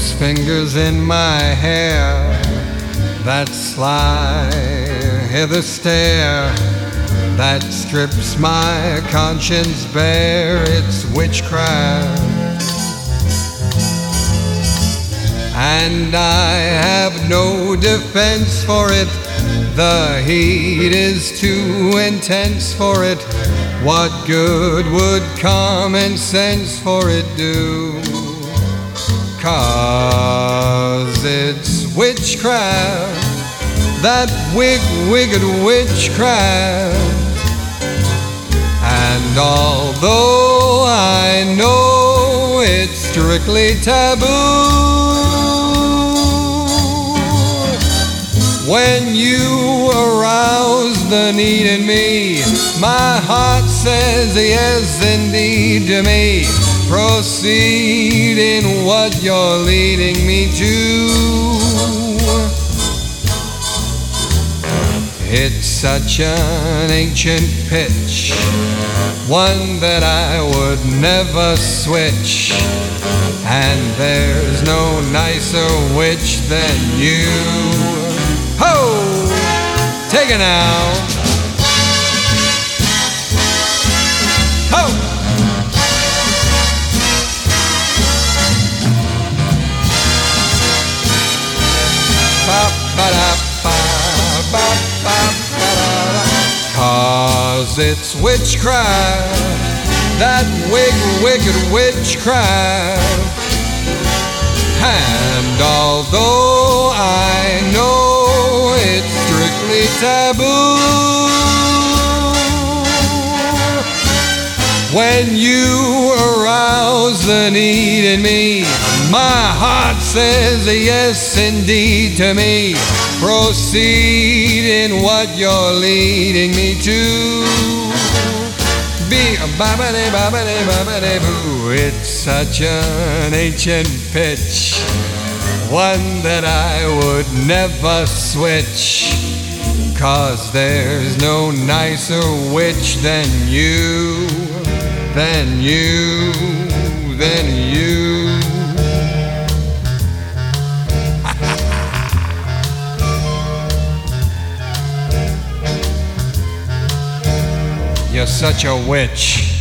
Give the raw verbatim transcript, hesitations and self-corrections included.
those fingers in my hair, that sly hither stare, that strips my conscience bare. It's witchcraft, and I have no defense for it. The heat is too intense for it. What good would common sense for it do? 'Cause it's witchcraft, that wig, wicked witchcraft. And although I know it's strictly taboo, when you arouse the need in me, my heart says yes indeed to me. Proceed in what you're leading me to. It's such an ancient pitch, one that I would never switch, and there's no nicer witch than you. Ho! Take it now. Ho! Cause it's witchcraft, that wig, wicked witchcraft. And although I know it's strictly taboo, when you arouse the need in me, my heart says yes indeed to me. Proceed in what you're leading me to. Be a babity babity babity boo. It's such an ancient pitch, one that I would never switch. 'Cause there's no nicer witch than you, than you, than you. You're such a witch.